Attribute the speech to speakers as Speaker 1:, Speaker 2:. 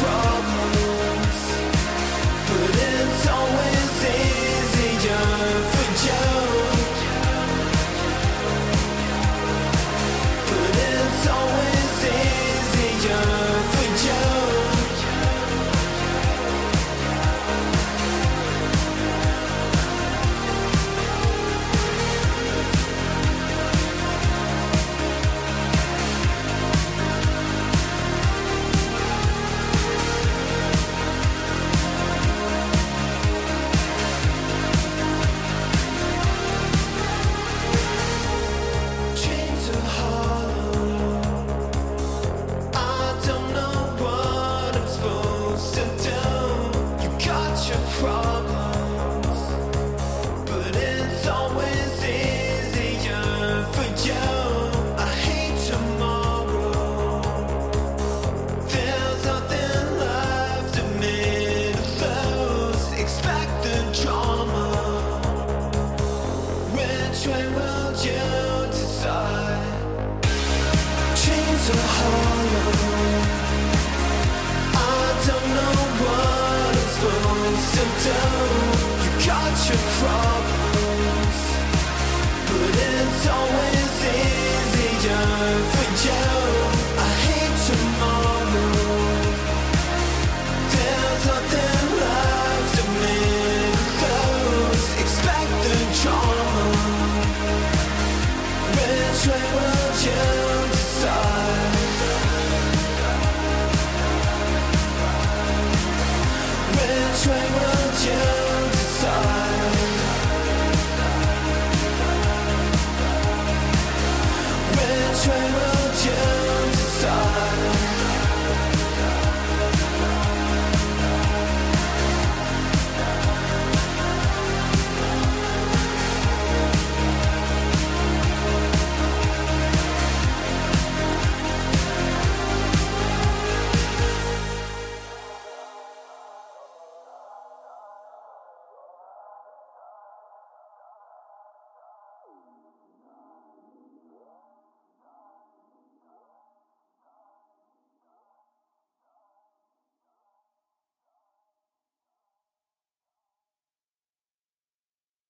Speaker 1: problems, but it's always easier for you. But it's always easier for you. Chains are hollow. I don't know what I'm supposed to do. You got your problems, but it's always easier for you. I hate tomorrow. There's nothing left of me to lose. Expect the drama. Which way will you decide? Chains are hollow. I don't know what I'm supposed to do. You got your problems, but it's always easier for you.